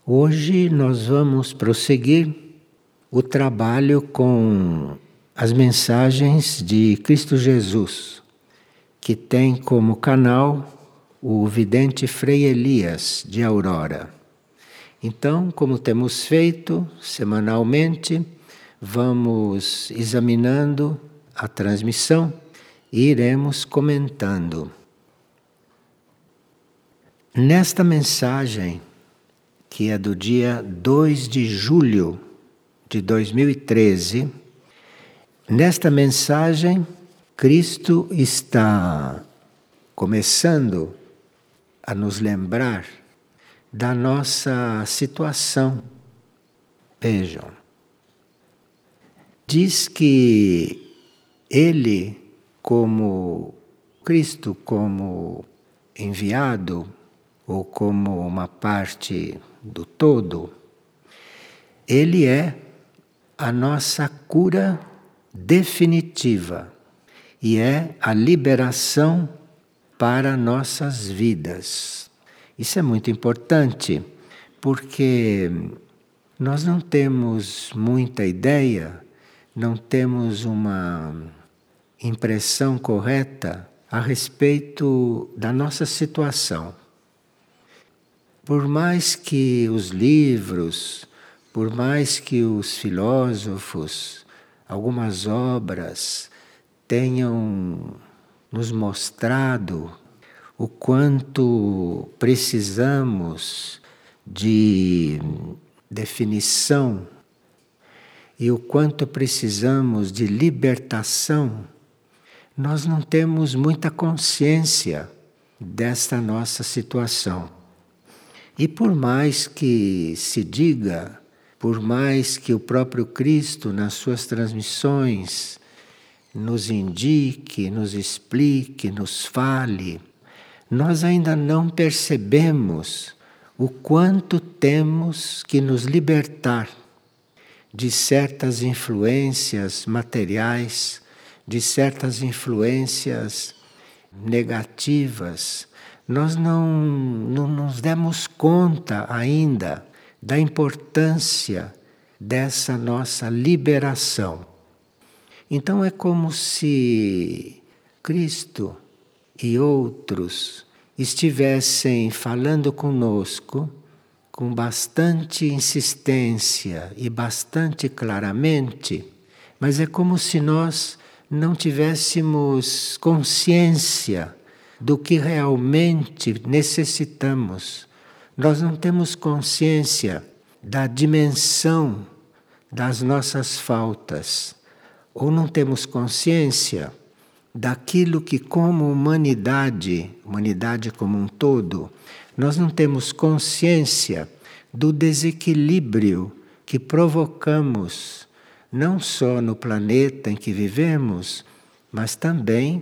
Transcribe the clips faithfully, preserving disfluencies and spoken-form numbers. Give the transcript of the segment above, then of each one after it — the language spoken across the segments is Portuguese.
Hoje nós vamos prosseguir o trabalho com as mensagens de Cristo Jesus, que tem como canal o vidente Frei Elias de Aurora. Então, como temos feito semanalmente, vamos examinando a transmissão e iremos comentando. Nesta mensagem, que é do dia dois de julho de dois mil e treze, nesta mensagem, Cristo está começando a nos lembrar da nossa situação. Vejam, diz que Ele, como Cristo, como enviado, ou como uma parte do todo, Ele é a nossa cura definitiva e é a liberação para nossas vidas. Isso é muito importante porque nós não temos muita ideia, não temos uma impressão correta a respeito da nossa situação. Por mais que os livros, por mais que os filósofos, algumas obras tenham nos mostrado o quanto precisamos de definição e o quanto precisamos de libertação, nós não temos muita consciência desta nossa situação. E por mais que se diga, por mais que o próprio Cristo, nas suas transmissões, nos indique, nos explique, nos fale, nós ainda não percebemos o quanto temos que nos libertar de certas influências materiais, de certas influências negativas. Nós não, não nos demos conta ainda da importância dessa nossa liberação. Então é como se Cristo e outros estivessem falando conosco com bastante insistência e bastante claramente, mas é como se nós não tivéssemos consciência do que realmente necessitamos. Nós não temos consciência da dimensão das nossas faltas, ou não temos consciência daquilo que, como humanidade, humanidade como um todo, nós não temos consciência do desequilíbrio que provocamos, não só no planeta em que vivemos, mas também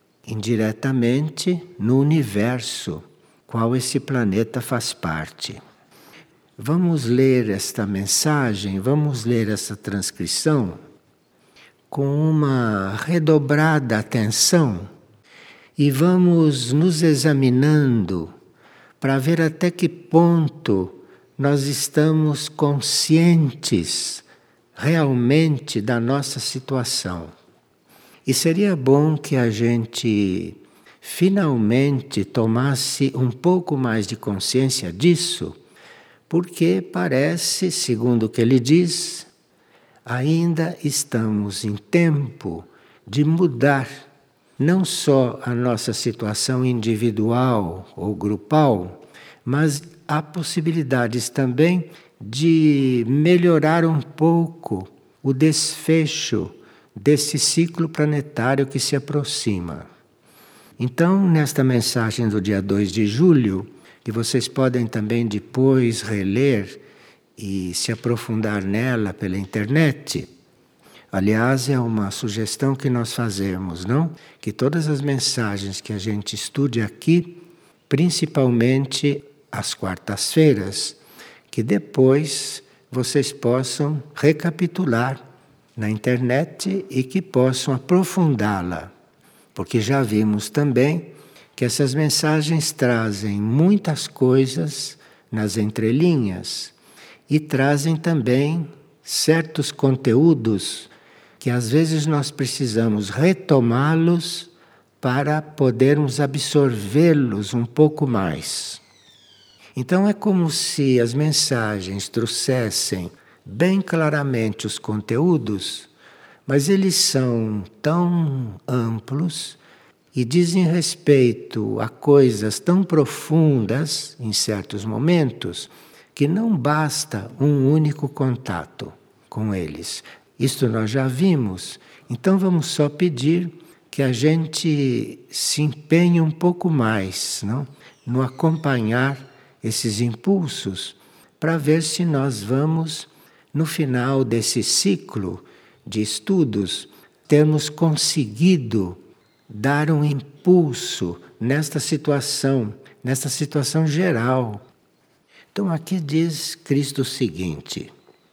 indiretamente no universo, qual esse planeta faz parte. Vamos ler esta mensagem, vamos ler essa transcrição com uma redobrada atenção e vamos nos examinando para ver até que ponto nós estamos conscientes realmente da nossa situação. E seria bom que a gente finalmente tomasse um pouco mais de consciência disso, porque parece, segundo o que ele diz, ainda estamos em tempo de mudar não só a nossa situação individual ou grupal, mas há possibilidades também de melhorar um pouco o desfecho desse ciclo planetário que se aproxima. Então, nesta mensagem do dia dois de julho, que vocês podem também depois reler e se aprofundar nela pela internet, aliás, é uma sugestão que nós fazemos, não? Que todas as mensagens que a gente estude aqui, principalmente às quartas-feiras, que depois vocês possam recapitular na internet e que possam aprofundá-la. Porque já vimos também que essas mensagens trazem muitas coisas nas entrelinhas e trazem também certos conteúdos que às vezes nós precisamos retomá-los para podermos absorvê-los um pouco mais. Então é como se as mensagens trouxessem bem claramente os conteúdos, mas eles são tão amplos e dizem respeito a coisas tão profundas em certos momentos que não basta um único contato com eles. Isto nós já vimos, então vamos só pedir que a gente se empenhe um pouco mais, não? No acompanhar esses impulsos, para ver se nós vamos, no final desse ciclo de estudos, termos conseguido dar um impulso nesta situação, nesta situação geral. Então aqui diz Cristo o seguinte: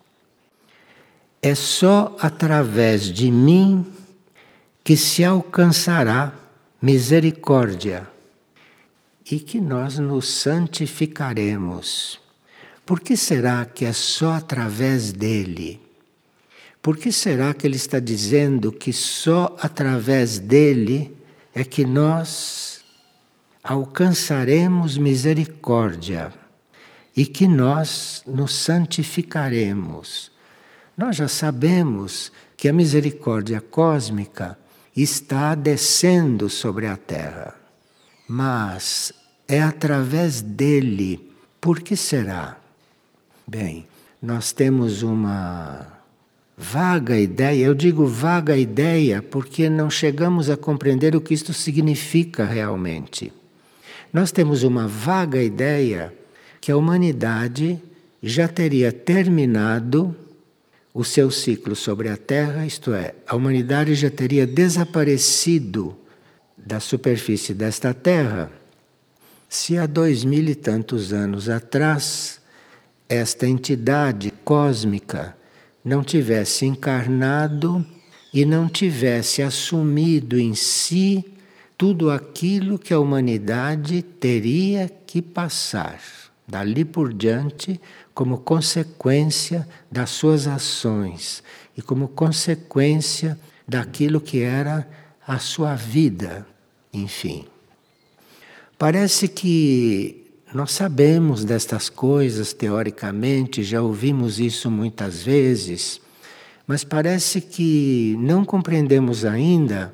é só através de mim que se alcançará misericórdia e que nós nos santificaremos. Por que será que é só através dele? Por que será que ele está dizendo que só através dele é que nós alcançaremos misericórdia e que nós nos santificaremos? Nós já sabemos que a misericórdia cósmica está descendo sobre a Terra, mas é através dele. Por que será? Bem, nós temos uma vaga ideia, eu digo vaga ideia porque não chegamos a compreender o que isto significa realmente. Nós temos uma vaga ideia que a humanidade já teria terminado o seu ciclo sobre a Terra, isto é, a humanidade já teria desaparecido da superfície desta Terra se há dois mil e tantos anos atrás esta entidade cósmica não tivesse encarnado e não tivesse assumido em si tudo aquilo que a humanidade teria que passar dali por diante como consequência das suas ações e como consequência daquilo que era a sua vida, enfim. Parece que nós sabemos destas coisas teoricamente, já ouvimos isso muitas vezes, mas parece que não compreendemos ainda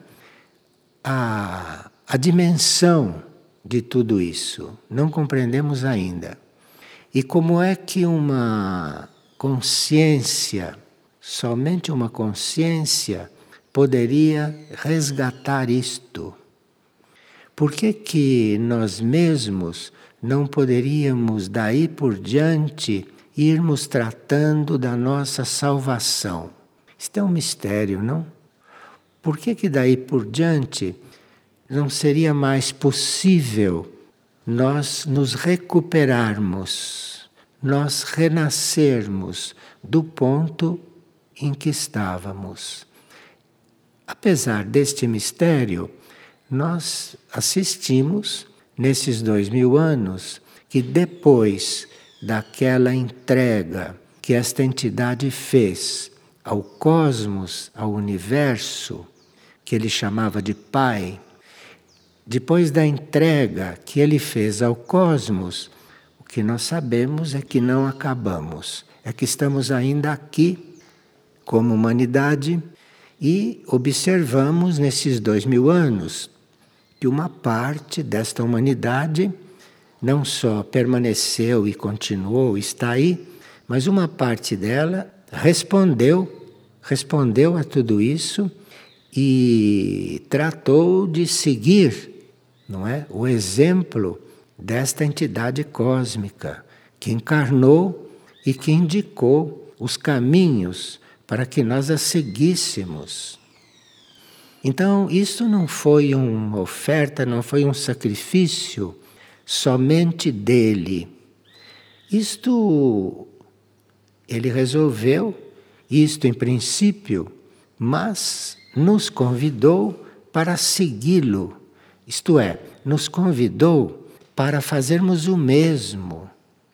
a, a dimensão de tudo isso. Não compreendemos ainda. E como é que uma consciência, somente uma consciência, poderia resgatar isto? Por que que nós mesmos não poderíamos daí por diante irmos tratando da nossa salvação? Isto é um mistério, não? Por que que daí por diante não seria mais possível nós nos recuperarmos, nós renascermos do ponto em que estávamos? Apesar deste mistério, nós assistimos nesses dois mil anos que depois daquela entrega que esta entidade fez ao cosmos, ao universo, que ele chamava de Pai, depois da entrega que ele fez ao cosmos, o que nós sabemos é que não acabamos, é que estamos ainda aqui como humanidade e observamos nesses dois mil anos que uma parte desta humanidade não só permaneceu e continuou, está aí, mas uma parte dela respondeu, respondeu a tudo isso e tratou de seguir, não é, o exemplo desta entidade cósmica que encarnou e que indicou os caminhos para que nós a seguíssemos. Então, isso não foi uma oferta, não foi um sacrifício somente dele. Isto ele resolveu, isto em princípio, mas nos convidou para segui-lo. Isto é, nos convidou para fazermos o mesmo.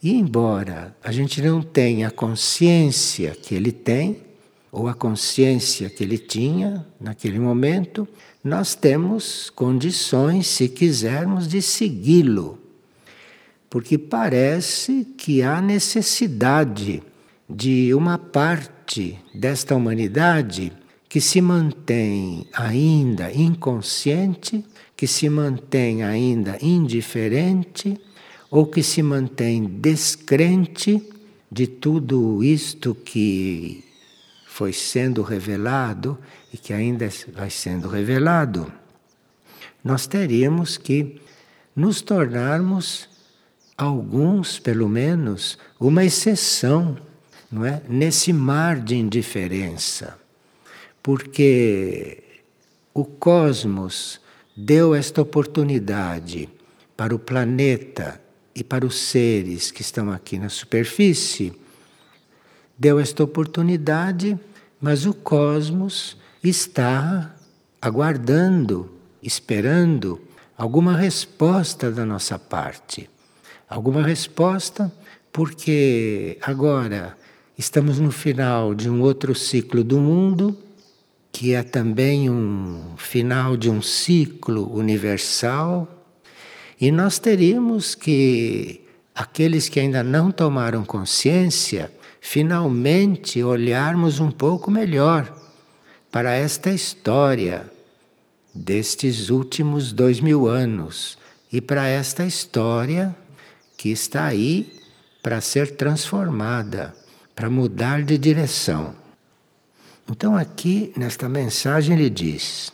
E embora a gente não tenha a consciência que ele tem, ou a consciência que ele tinha naquele momento, nós temos condições, se quisermos, de segui-lo. Porque parece que há necessidade de uma parte desta humanidade que se mantém ainda inconsciente, que se mantém ainda indiferente, ou que se mantém descrente de tudo isto que foi sendo revelado e que ainda vai sendo revelado. Nós teríamos que nos tornarmos, alguns pelo menos, uma exceção, não é? Nesse mar de indiferença. Porque o cosmos deu esta oportunidade para o planeta e para os seres que estão aqui na superfície, deu esta oportunidade, mas o cosmos está aguardando, esperando alguma resposta da nossa parte. Alguma resposta, porque agora estamos no final de um outro ciclo do mundo, que é também um final de um ciclo universal, e nós teríamos que, aqueles que ainda não tomaram consciência, finalmente olharmos um pouco melhor para esta história destes últimos dois mil anos e para esta história que está aí para ser transformada, para mudar de direção. Então, aqui nesta mensagem, ele diz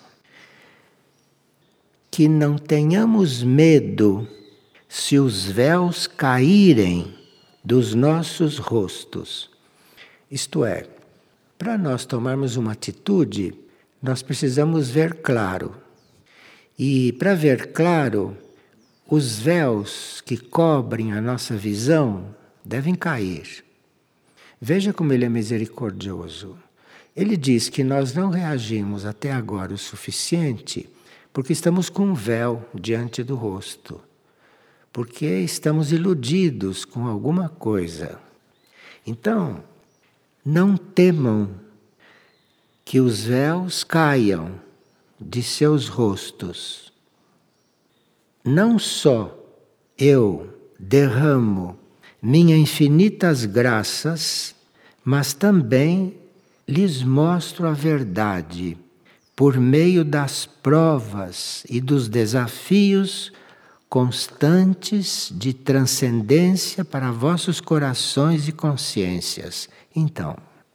que não tenhamos medo se os véus caírem dos nossos rostos. Isto é, para nós tomarmos uma atitude, nós precisamos ver claro. E para ver claro, os véus que cobrem a nossa visão devem cair. Veja como ele é misericordioso. Ele diz que nós não reagimos até agora o suficiente porque estamos com um véu diante do rosto, porque estamos iludidos com alguma coisa. Então, não temam que os véus caiam de seus rostos. Não só eu derramo minhas infinitas graças, mas também lhes mostro a verdade por meio das provas e dos desafios constantes de transcendência para vossos corações e consciências. Então,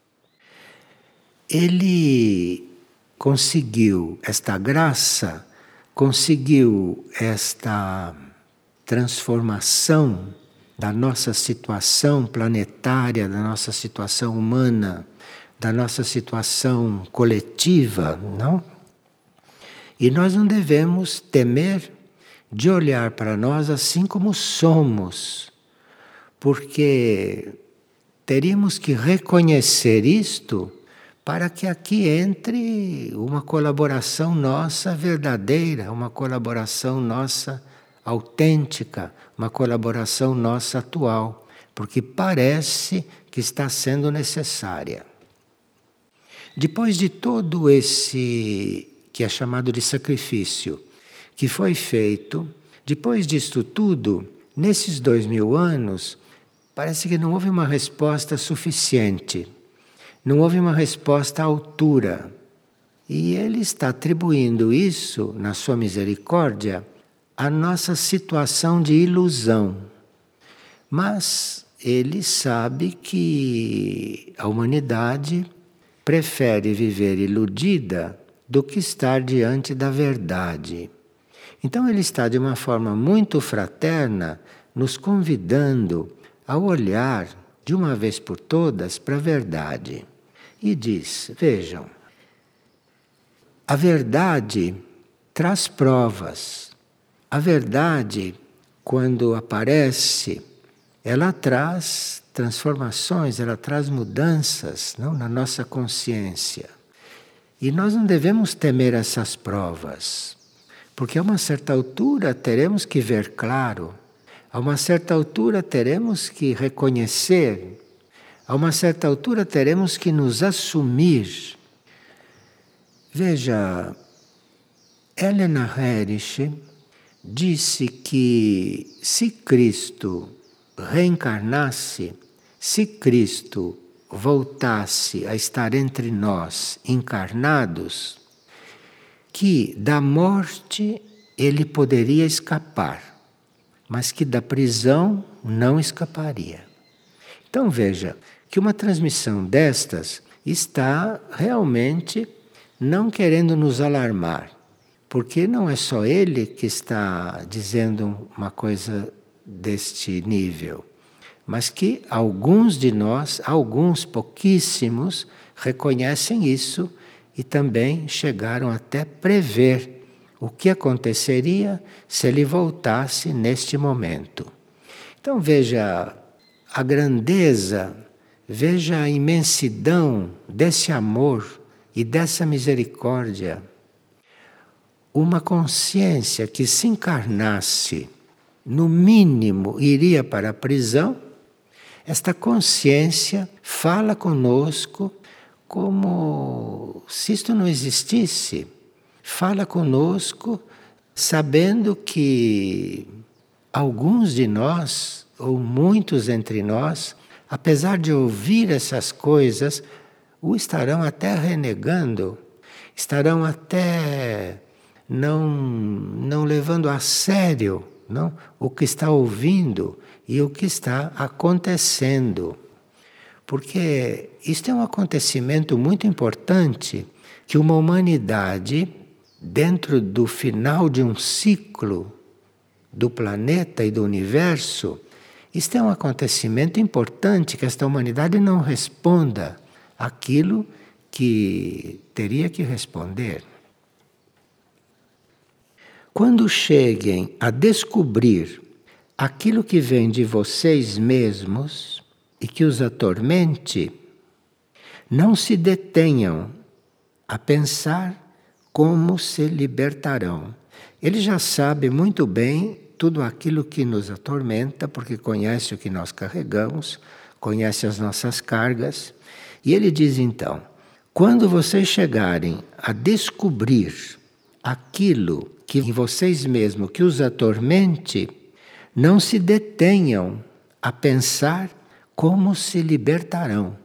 ele conseguiu esta graça, conseguiu esta transformação da nossa situação planetária, da nossa situação humana, da nossa situação coletiva, não? E nós não devemos temer de olhar para nós assim como somos, porque teríamos que reconhecer isto para que aqui entre uma colaboração nossa verdadeira, uma colaboração nossa autêntica, uma colaboração nossa atual, porque parece que está sendo necessária. Depois de todo esse que é chamado de sacrifício, que foi feito, depois disto tudo, nesses dois mil anos, parece que não houve uma resposta suficiente, não houve uma resposta à altura. E ele está atribuindo isso, na sua misericórdia, à nossa situação de ilusão. Mas ele sabe que a humanidade prefere viver iludida do que estar diante da verdade. Então ele está de uma forma muito fraterna nos convidando a olhar de uma vez por todas para a verdade. E diz, vejam, a verdade traz provas. A verdade, quando aparece, ela traz transformações, ela traz mudanças, não, na nossa consciência. E nós não devemos temer essas provas, porque a uma certa altura teremos que ver claro, A uma certa altura teremos que reconhecer, a uma certa altura teremos que nos assumir. Veja, Helena Herrich disse que se Cristo reencarnasse, se Cristo voltasse a estar entre nós encarnados, que da morte ele poderia escapar, mas que da prisão não escaparia. Então veja que uma transmissão destas está realmente não querendo nos alarmar, porque não é só ele que está dizendo uma coisa deste nível, mas que alguns de nós, alguns pouquíssimos, reconhecem isso e também chegaram até prever o que aconteceria se ele voltasse neste momento. Então veja a grandeza, veja a imensidão desse amor e dessa misericórdia. Uma consciência que se encarnasse, no mínimo iria para a prisão, esta consciência fala conosco como se isto não existisse. Fala conosco sabendo que alguns de nós, ou muitos entre nós, apesar de ouvir essas coisas, o estarão até renegando, estarão até não, não levando a sério, não, o que está ouvindo e o que está acontecendo. Porque isto é um acontecimento muito importante, que uma humanidade, dentro do final de um ciclo do planeta e do universo, isto é um acontecimento importante, que esta humanidade não responda aquilo que teria que responder. Quando cheguem a descobrir aquilo que vem de vocês mesmos e que os atormente, não se detenham a pensar como se libertarão. Ele já sabe muito bem tudo aquilo que nos atormenta, porque conhece o que nós carregamos, conhece as nossas cargas. E ele diz então, quando vocês chegarem a descobrir aquilo que em vocês mesmos que os atormente, não se detenham a pensar como se libertarão.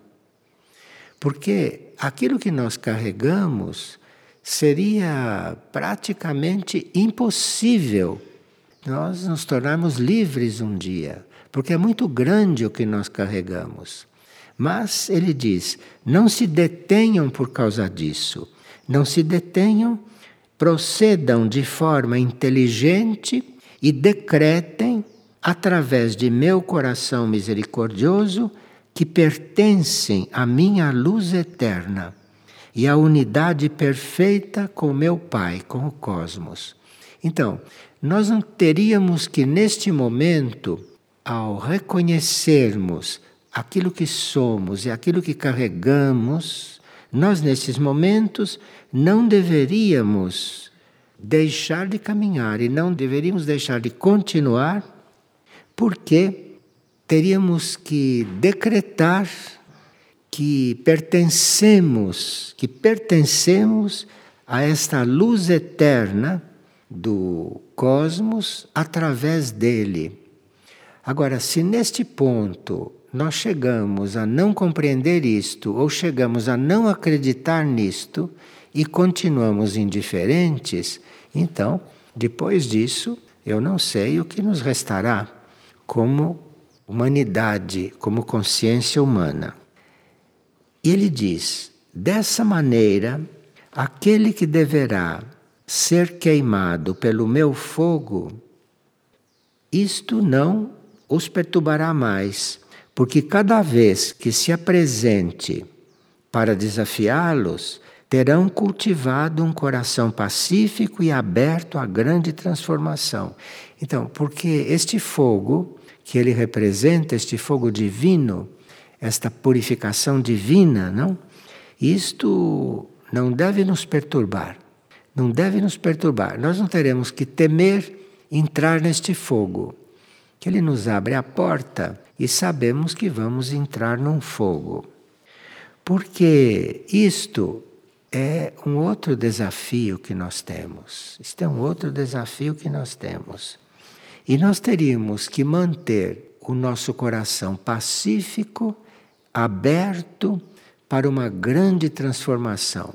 Porque aquilo que nós carregamos seria praticamente impossível nós nos tornarmos livres um dia, porque é muito grande o que nós carregamos. Mas ele diz, não se detenham por causa disso, não se detenham, procedam de forma inteligente e decretem, através de meu coração misericordioso, que pertencem à minha luz eterna e à unidade perfeita com meu Pai, com o cosmos. Então, nós não teríamos que, neste momento, ao reconhecermos aquilo que somos e aquilo que carregamos, nós, nesses momentos, não deveríamos deixar de caminhar e não deveríamos deixar de continuar, porque teríamos que decretar que pertencemos, que pertencemos a esta luz eterna do cosmos através dele. Agora, se neste ponto nós chegamos a não compreender isto, ou chegamos a não acreditar nisto, e continuamos indiferentes, então, depois disso, eu não sei o que nos restará como humanidade, como consciência humana. E ele diz, dessa maneira, aquele que deverá ser queimado pelo meu fogo, isto não os perturbará mais, porque cada vez que se apresente para desafiá-los, terão cultivado um coração pacífico e aberto à grande transformação. Então, porque este fogo que ele representa, este fogo divino, esta purificação divina, não? Isto não deve nos perturbar. Não deve nos perturbar. Nós não teremos que temer entrar neste fogo. que ele nos abre a porta e sabemos que vamos entrar num fogo. Porque isto é um outro desafio que nós temos. Isto é um outro desafio que nós temos. E nós teríamos que manter o nosso coração pacífico, aberto para uma grande transformação.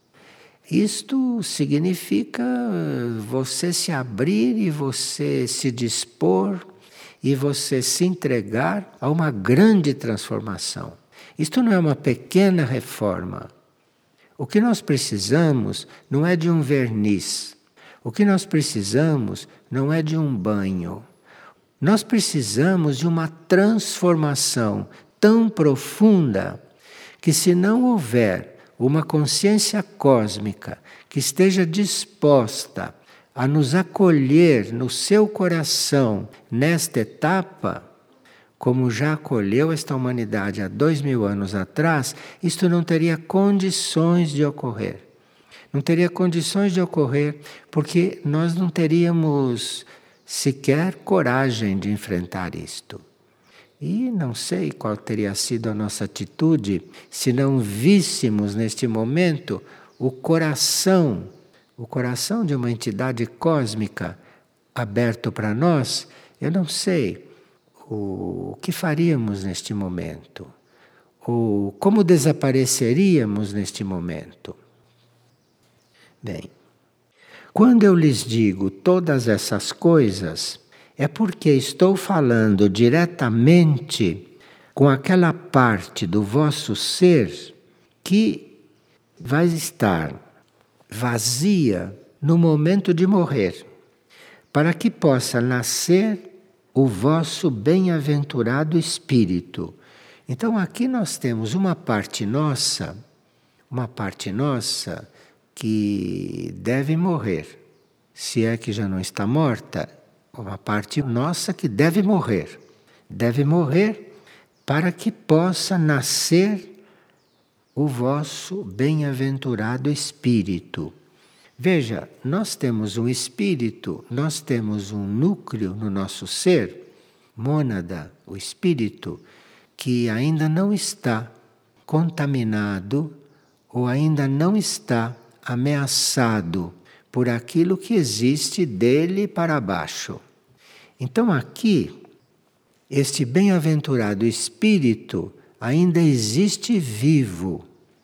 Isto significa você se abrir e você se dispor e você se entregar a uma grande transformação. Isto não é uma pequena reforma. O que nós precisamos não é de um verniz. O que nós precisamos não é de um banho. Nós precisamos de uma transformação tão profunda que, se não houver uma consciência cósmica que esteja disposta a nos acolher no seu coração nesta etapa, como já acolheu esta humanidade há dois mil anos atrás, isto não teria condições de ocorrer. Não teria condições de ocorrer porque nós não teríamos sequer coragem de enfrentar isto. E não sei qual teria sido a nossa atitude se não víssemos neste momento o coração, o coração de uma entidade cósmica aberto para nós. Eu não sei o que faríamos neste momento, ou como desapareceríamos neste momento. Bem, quando eu lhes digo todas essas coisas, é porque estou falando diretamente com aquela parte do vosso ser que vai estar vazia no momento de morrer, para que possa nascer o vosso bem-aventurado espírito. Então aqui nós temos uma parte nossa, uma parte nossa que deve morrer, se é que já não está morta, uma parte nossa que deve morrer, deve morrer para que possa nascer o vosso bem-aventurado espírito. Veja, nós temos um espírito, nós temos um núcleo no nosso ser, mônada, o espírito, que ainda não está contaminado ou ainda não está ameaçado por aquilo que existe dele para baixo. Então aqui, este bem-aventurado espírito ainda existe vivo.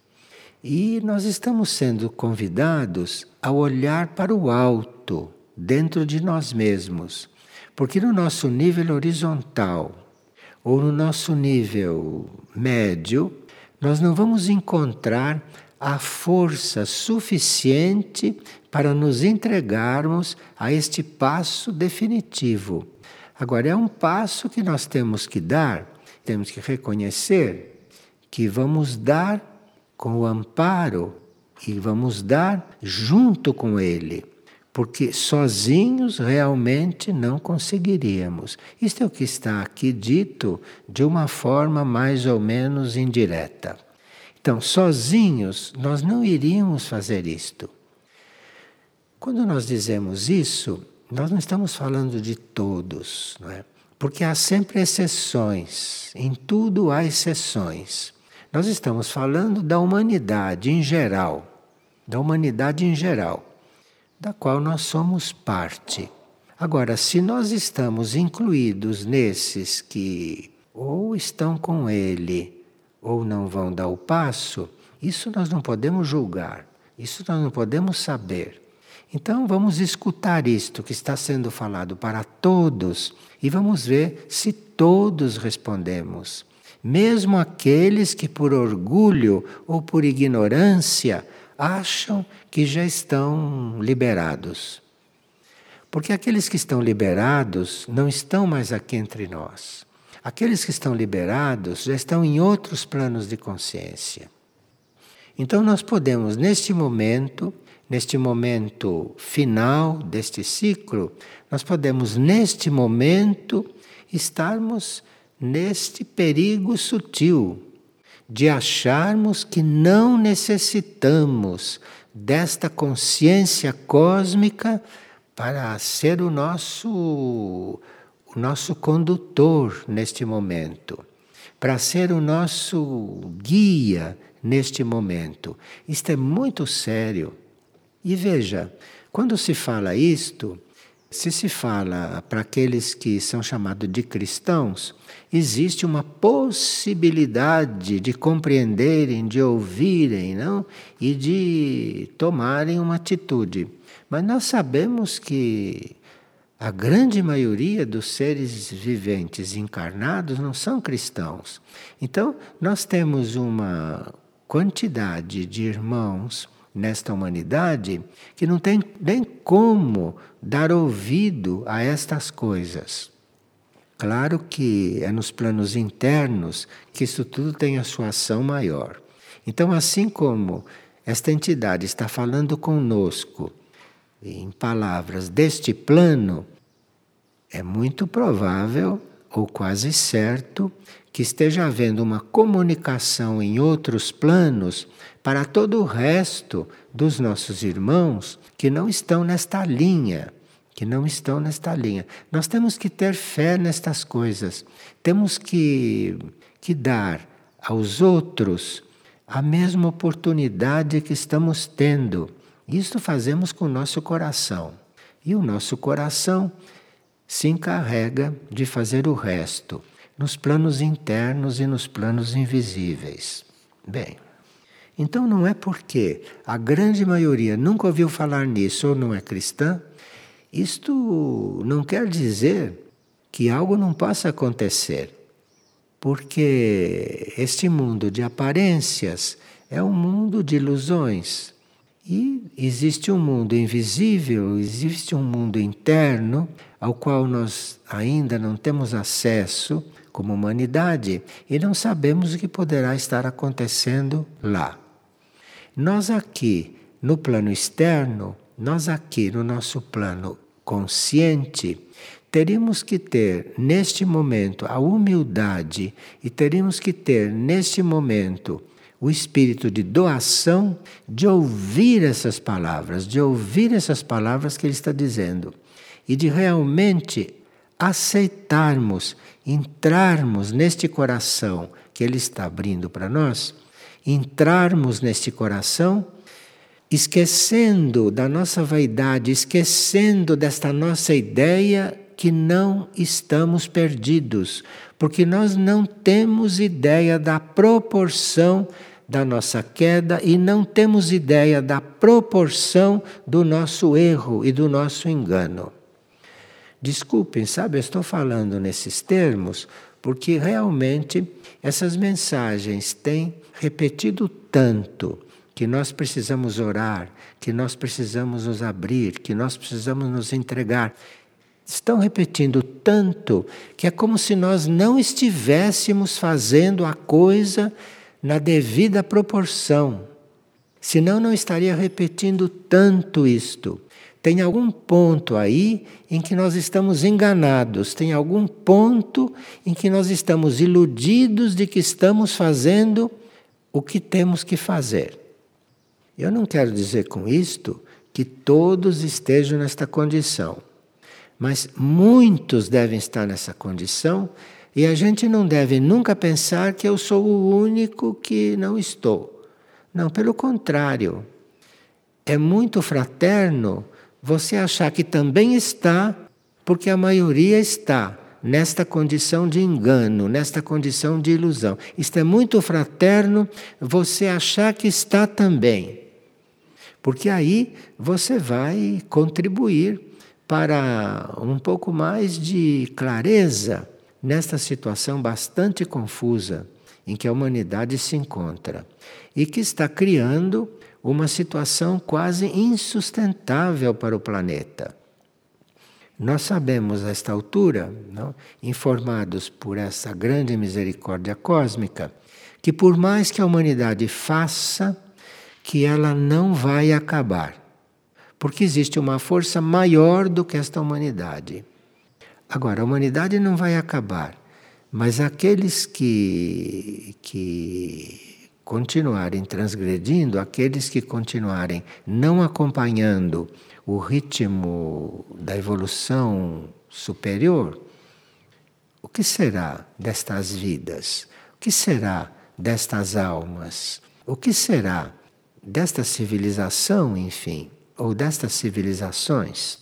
E nós estamos sendo convidados a olhar para o alto, dentro de nós mesmos. Porque no nosso nível horizontal, ou no nosso nível médio, nós não vamos encontrar a força suficiente para nos entregarmos a este passo definitivo. Agora, é um passo que nós temos que dar, temos que reconhecer que vamos dar com o amparo e vamos dar junto com Ele, porque sozinhos realmente não conseguiríamos. Isto é o que está aqui dito de uma forma mais ou menos indireta. Então, sozinhos nós não iríamos fazer isto. Quando nós dizemos isso, nós não estamos falando de todos, não é? Porque há sempre exceções, em tudo há exceções. Nós estamos falando da humanidade em geral, da humanidade em geral, da qual nós somos parte. Agora, se nós estamos incluídos nesses que ou estão com Ele ou não vão dar o passo, isso nós não podemos julgar, isso nós não podemos saber. Então vamos escutar isto que está sendo falado para todos e vamos ver se todos respondemos. Mesmo aqueles que por orgulho ou por ignorância acham que já estão liberados. Porque aqueles que estão liberados não estão mais aqui entre nós. Aqueles que estão liberados já estão em outros planos de consciência. Então nós podemos, neste momento, neste momento final deste ciclo, nós podemos, neste momento, estarmos neste perigo sutil de acharmos que não necessitamos desta consciência cósmica para ser o nosso, o o nosso condutor neste momento, para ser o nosso guia neste momento. Isto é muito sério. E veja, quando se fala isto, se se fala para aqueles que são chamados de cristãos, existe uma possibilidade de compreenderem, de ouvirem, não? E de tomarem uma atitude. Mas nós sabemos que a grande maioria dos seres viventes encarnados não são cristãos. Então, nós temos uma quantidade de irmãos nesta humanidade que não tem nem como dar ouvido a estas coisas. Claro que é nos planos internos que isso tudo tem a sua ação maior. Então, assim como esta entidade está falando conosco em palavras deste plano, é muito provável, ou quase certo, que esteja havendo uma comunicação em outros planos para todo o resto dos nossos irmãos que não estão nesta linha, que não estão nesta linha. Nós temos que ter fé nestas coisas. Temos que, que dar aos outros a mesma oportunidade que estamos tendo. Isso fazemos com o nosso coração. E o nosso coração se encarrega de fazer o resto, nos planos internos e nos planos invisíveis. Bem, então não é porque a grande maioria nunca ouviu falar nisso ou não é cristã, isto não quer dizer que algo não possa acontecer. Porque este mundo de aparências é um mundo de ilusões. E existe um mundo invisível, existe um mundo interno ao qual nós ainda não temos acesso como humanidade e não sabemos o que poderá estar acontecendo lá. Nós aqui, no plano externo, nós aqui no nosso plano consciente, teríamos que ter neste momento a humildade e teríamos que ter neste momento o espírito de doação, de ouvir essas palavras, de ouvir essas palavras que ele está dizendo e de realmente aceitarmos, entrarmos neste coração que ele está abrindo para nós, entrarmos neste coração, esquecendo da nossa vaidade, esquecendo desta nossa ideia que não estamos perdidos, porque nós não temos ideia da proporção da nossa queda e não temos ideia da proporção do nosso erro e do nosso engano. Desculpem, sabe, eu estou falando nesses termos porque realmente essas mensagens têm repetido tanto que nós precisamos orar, que nós precisamos nos abrir, que nós precisamos nos entregar. Estão repetindo tanto que é como se nós não estivéssemos fazendo a coisa na devida proporção. Senão não estaria repetindo tanto isto. Tem algum ponto aí em que nós estamos enganados, tem algum ponto em que nós estamos iludidos de que estamos fazendo o que temos que fazer. Eu não quero dizer com isto que todos estejam nesta condição. Mas muitos devem estar nessa condição e a gente não deve nunca pensar que eu sou o único que não estou. Não, pelo contrário. É muito fraterno você achar que também está, porque a maioria está nesta condição de engano, nesta condição de ilusão. Isto é muito fraterno você achar que está também. Porque aí você vai contribuir para um pouco mais de clareza nesta situação bastante confusa em que a humanidade se encontra e que está criando uma situação quase insustentável para o planeta. Nós sabemos a esta altura, não, informados por essa grande misericórdia cósmica, que por mais que a humanidade faça, que ela não vai acabar. Porque existe uma força maior do que esta humanidade. Agora, a humanidade não vai acabar, mas aqueles que, que continuarem transgredindo, aqueles que continuarem não acompanhando o ritmo da evolução superior, que será destas vidas? O que será destas almas? O que será desta civilização, enfim, ou destas civilizações?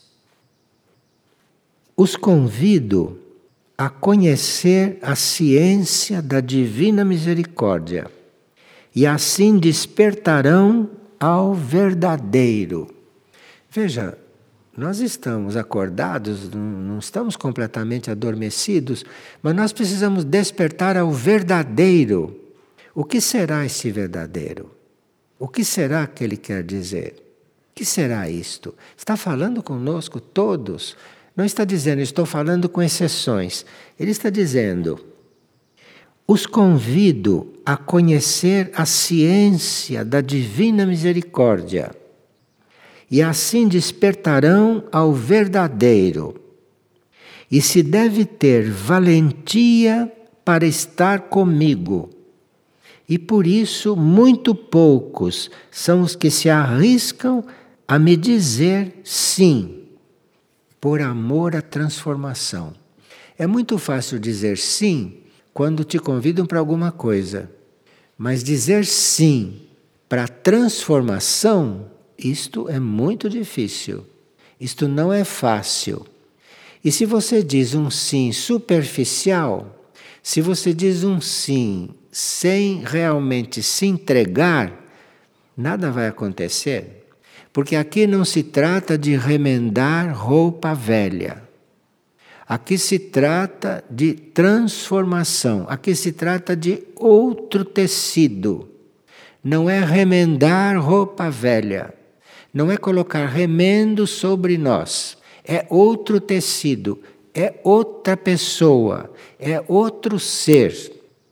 Os convido a conhecer a ciência da divina misericórdia e assim despertarão ao verdadeiro. Veja, nós estamos acordados, não estamos completamente adormecidos, mas nós precisamos despertar ao verdadeiro. O que será esse verdadeiro? O que será que ele quer dizer? O que será isto? Está falando conosco todos. Não está dizendo, estou falando com exceções. Ele está dizendo, os convido a conhecer a ciência da divina misericórdia e assim despertarão ao verdadeiro. E se deve ter valentia para estar comigo. E por isso muito poucos são os que se arriscam a me dizer sim, por amor à transformação. É muito fácil dizer sim quando te convidam para alguma coisa, mas dizer sim para a transformação, isto é muito difícil. Isto não é fácil. E se você diz um sim superficial, se você diz um sim sem realmente se entregar, nada vai acontecer. Porque aqui não se trata de remendar roupa velha. Aqui se trata de transformação. Aqui se trata de outro tecido. Não é remendar roupa velha. Não é colocar remendo sobre nós. É outro tecido. É outra pessoa. É outro ser.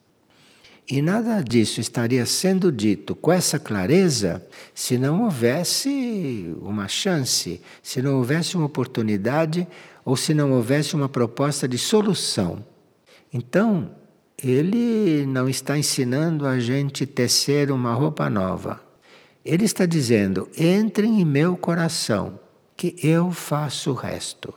E nada disso estaria sendo dito com essa clareza se não houvesse uma chance, se não houvesse uma oportunidade ou se não houvesse uma proposta de solução. Então, ele não está ensinando a gente tecer uma roupa nova. Ele está dizendo, entrem em meu coração, que eu faço o resto.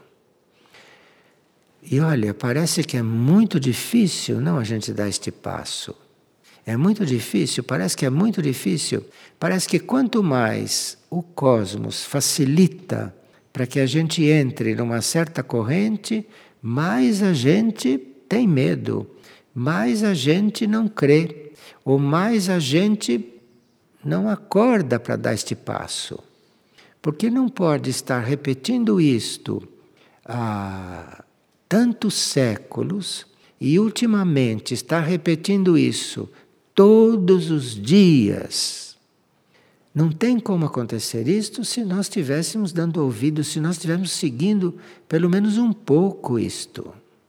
E olha, parece que é muito difícil, não, a gente dar este passo. É muito difícil, parece que é muito difícil. Parece que quanto mais o cosmos facilita para que a gente entre numa certa corrente, mais a gente tem medo, mais a gente não crê, ou mais a gente não acorda para dar este passo. Porque não pode estar repetindo isto há tantos séculos e ultimamente estar repetindo isso todos os dias. Não tem como acontecer isto se nós estivéssemos dando ouvido, se nós estivéssemos seguindo pelo menos um pouco isto.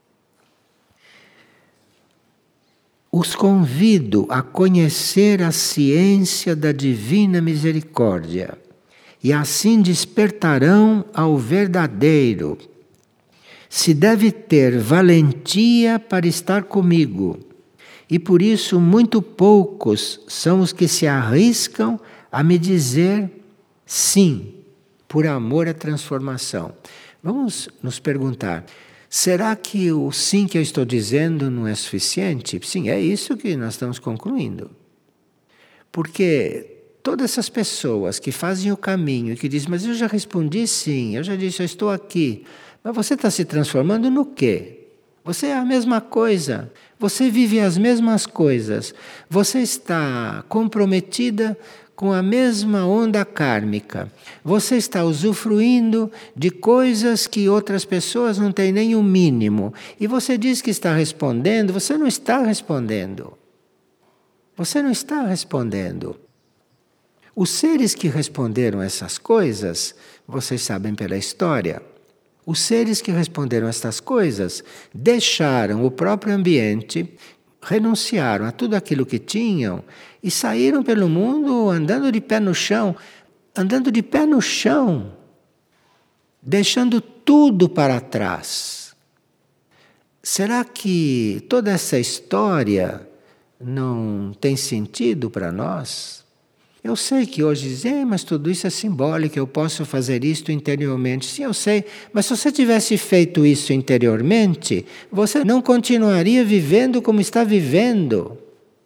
Os convido a conhecer a ciência da divina misericórdia e assim despertarão ao verdadeiro. Se deve ter valentia para estar comigo. E por isso muito poucos são os que se arriscam a me dizer sim, por amor à transformação. Vamos nos perguntar, será que o sim que eu estou dizendo não é suficiente? Sim, é isso que nós estamos concluindo. Porque todas essas pessoas que fazem o caminho e que dizem, mas eu já respondi sim, eu já disse, eu estou aqui. Mas você está se transformando no quê? Você é a mesma coisa, você vive as mesmas coisas, você está comprometida com a mesma onda kármica, você está usufruindo de coisas que outras pessoas não têm nem o mínimo, e você diz que está respondendo, você não está respondendo. Você não está respondendo. Os seres que responderam essas coisas, vocês sabem pela história, os seres que responderam estas coisas deixaram o próprio ambiente, renunciaram a tudo aquilo que tinham e saíram pelo mundo andando de pé no chão, andando de pé no chão, deixando tudo para trás. Será que toda essa história não tem sentido para nós? Eu sei que hoje dizem, mas tudo isso é simbólico, eu posso fazer isto interiormente. Sim, eu sei, mas se você tivesse feito isso interiormente, você não continuaria vivendo como está vivendo.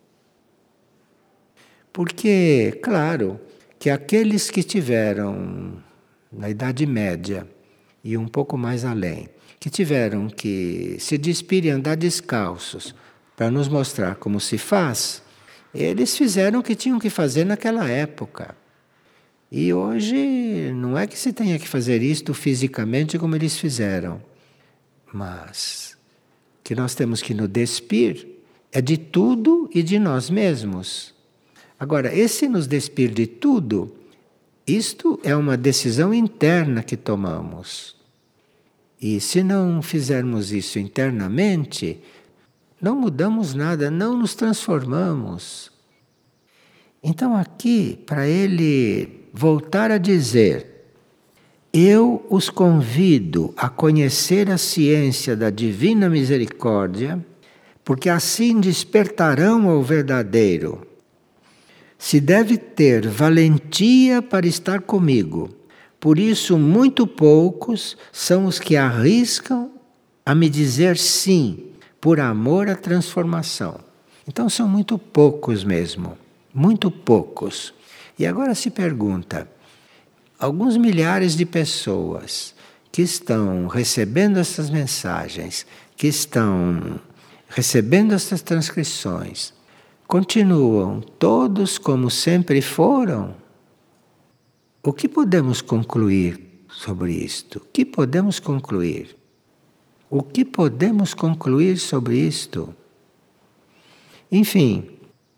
Porque, claro, que aqueles que tiveram, na Idade Média e um pouco mais além, que tiveram que se despir e andar descalços para nos mostrar como se faz, eles fizeram o que tinham que fazer naquela época. E hoje não é que se tenha que fazer isto fisicamente como eles fizeram, mas que nós temos que nos despir é de tudo e de nós mesmos. Agora, esse nos despir de tudo, isto é uma decisão interna que tomamos. E se não fizermos isso internamente, não mudamos nada, não nos transformamos. Então, aqui, para ele voltar a dizer: eu os convido a conhecer a ciência da divina misericórdia, porque assim despertarão ao verdadeiro. Se deve ter valentia para estar comigo. Por isso, muito poucos são os que arriscam a me dizer sim, por amor à transformação. Então, são muito poucos mesmo, muito poucos. E agora se pergunta, alguns milhares de pessoas que estão recebendo essas mensagens, que estão recebendo essas transcrições, continuam todos como sempre foram? O que podemos concluir sobre isto? O que podemos concluir? O que podemos concluir sobre isto? Enfim,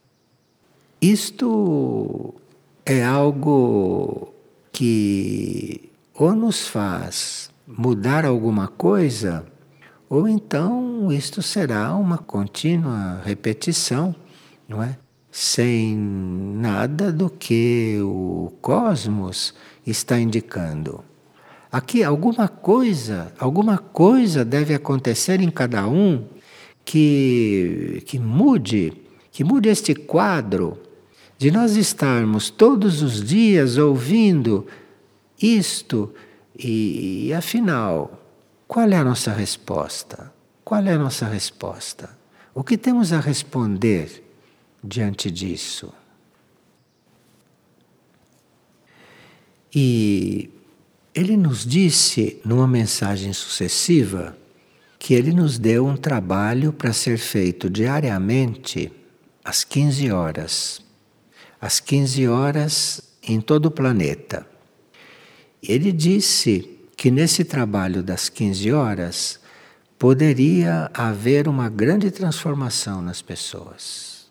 isto é algo que ou nos faz mudar alguma coisa, ou então isto será uma contínua repetição, não é? Sem nada do que o cosmos está indicando. Aqui alguma coisa, alguma coisa deve acontecer em cada um que, que mude, que mude este quadro de nós estarmos todos os dias ouvindo isto e, e afinal, qual é a nossa resposta? Qual é a nossa resposta? O que temos a responder diante disso? E ele nos disse, numa mensagem sucessiva, que ele nos deu um trabalho para ser feito diariamente às quinze horas. Às quinze horas em todo o planeta. Ele disse que nesse trabalho das quinze horas poderia haver uma grande transformação nas pessoas.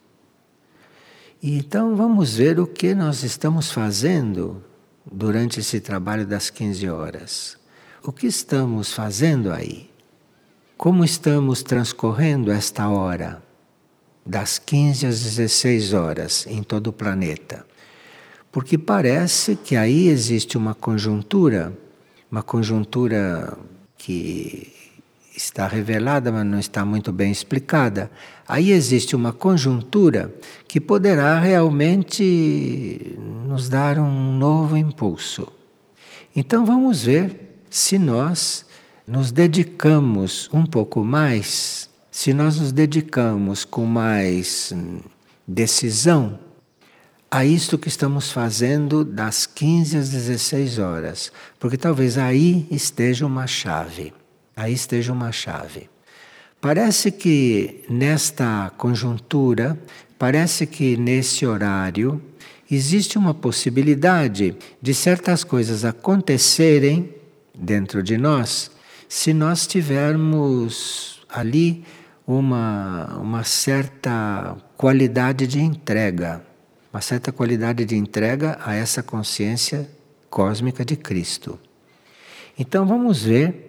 E então vamos ver o que nós estamos fazendo durante esse trabalho das quinze horas. O que estamos fazendo aí? Como estamos transcorrendo esta hora? Das quinze às dezesseis horas em todo o planeta. Porque parece que aí existe uma conjuntura, uma conjuntura que está revelada, mas não está muito bem explicada. Aí existe uma conjuntura que poderá realmente nos dar um novo impulso. Então vamos ver se nós nos dedicamos um pouco mais, se nós nos dedicamos com mais decisão a isto que estamos fazendo das quinze às dezesseis horas, porque talvez aí esteja uma chave. Aí esteja uma chave. Parece que nesta conjuntura, parece que nesse horário, existe uma possibilidade de certas coisas acontecerem dentro de nós, se nós tivermos ali uma, uma certa qualidade de entrega, uma certa qualidade de entrega a essa consciência cósmica de Cristo. Então vamos ver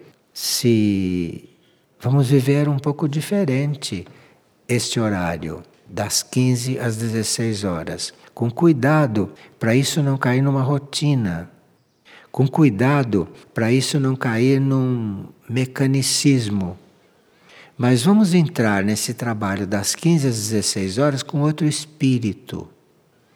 se vamos viver um pouco diferente este horário, das quinze às dezesseis horas. Com cuidado para isso não cair numa rotina. Com cuidado para isso não cair num mecanicismo. Mas vamos entrar nesse trabalho das quinze às dezesseis horas com outro espírito.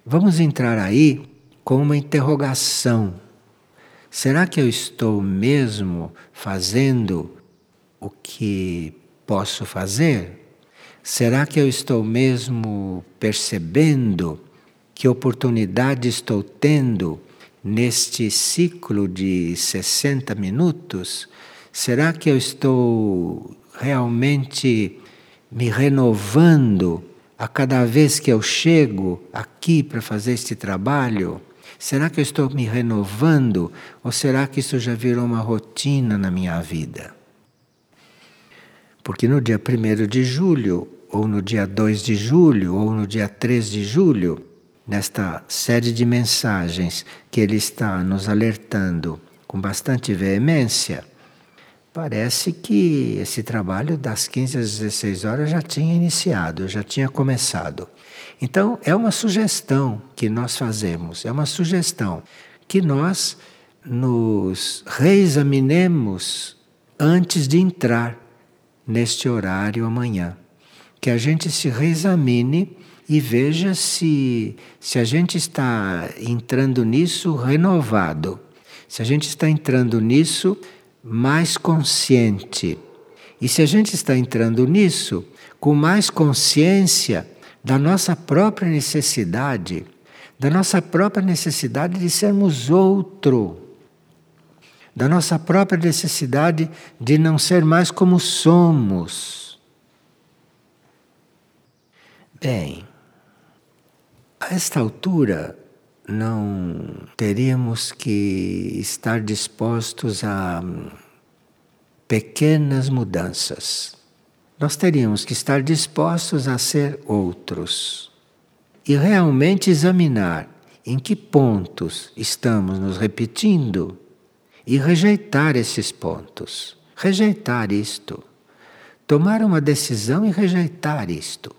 Vamos entrar aí com uma interrogação. Será que eu estou mesmo fazendo o que posso fazer? Será que eu estou mesmo percebendo que oportunidade estou tendo neste ciclo de sessenta minutos? Será que eu estou realmente me renovando a cada vez que eu chego aqui para fazer este trabalho? Será que eu estou me renovando ou será que isso já virou uma rotina na minha vida? Porque no dia primeiro de julho, ou no dia dois de julho, ou no dia três de julho, nesta série de mensagens que ele está nos alertando com bastante veemência, parece que esse trabalho das quinze às dezesseis horas já tinha iniciado, já tinha começado. Então, é uma sugestão que nós fazemos, é uma sugestão que nós nos reexaminemos antes de entrar neste horário amanhã. Que a gente se reexamine e veja se, se a gente está entrando nisso renovado, se a gente está entrando nisso mais consciente. E se a gente está entrando nisso com mais consciência da nossa própria necessidade, da nossa própria necessidade de sermos outro, da nossa própria necessidade de não ser mais como somos. Bem, a esta altura não teríamos que estar dispostos a pequenas mudanças. Nós teríamos que estar dispostos a ser outros e realmente examinar em que pontos estamos nos repetindo e rejeitar esses pontos. Rejeitar isto. Tomar uma decisão e rejeitar isto.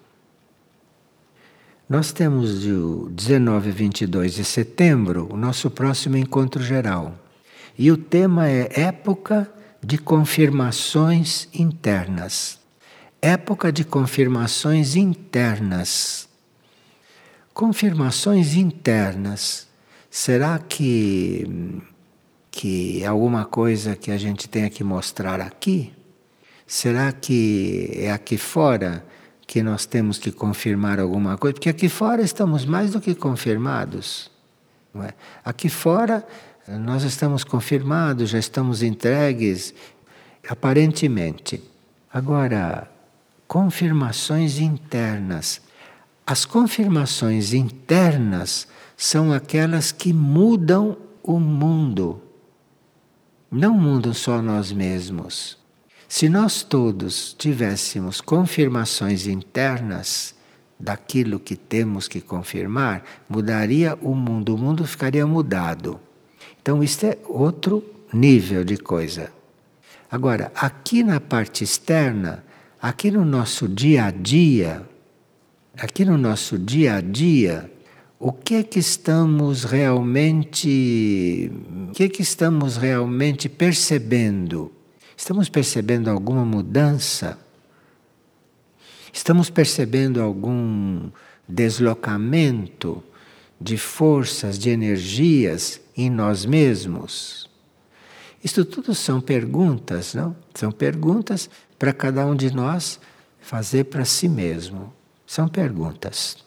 Nós temos de dezenove a vinte e dois de setembro o nosso próximo encontro geral. E o tema é época de confirmações internas. Época de confirmações internas. Confirmações internas. Será que, que é alguma coisa que a gente tenha que mostrar aqui? Será que é aqui fora que nós temos que confirmar alguma coisa? Porque aqui fora estamos mais do que confirmados. Não é? Aqui fora nós estamos confirmados, já estamos entregues, aparentemente. Agora, confirmações internas. As confirmações internas são aquelas que mudam o mundo. Não mudam só nós mesmos. Se nós todos tivéssemos confirmações internas daquilo que temos que confirmar, mudaria o mundo, o mundo ficaria mudado. Então, isto é outro nível de coisa. Agora, aqui na parte externa, aqui no nosso dia a dia, aqui no nosso dia a dia, o que é que estamos realmente, o que é que estamos realmente percebendo? Estamos percebendo alguma mudança? Estamos percebendo algum deslocamento de forças, de energias em nós mesmos? Isto tudo são perguntas, não? São perguntas para cada um de nós fazer para si mesmo. São perguntas.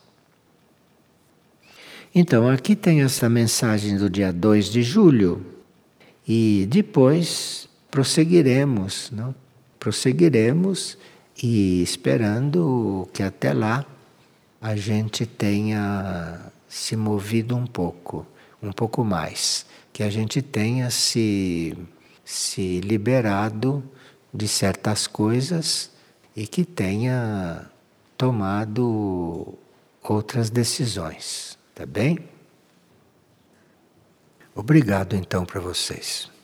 Então, aqui tem essa mensagem do dia dois de julho e depois prosseguiremos, não? Prosseguiremos e esperando que até lá a gente tenha se movido um pouco, um pouco mais, que a gente tenha se, se liberado de certas coisas e que tenha tomado outras decisões, tá bem? Obrigado então para vocês.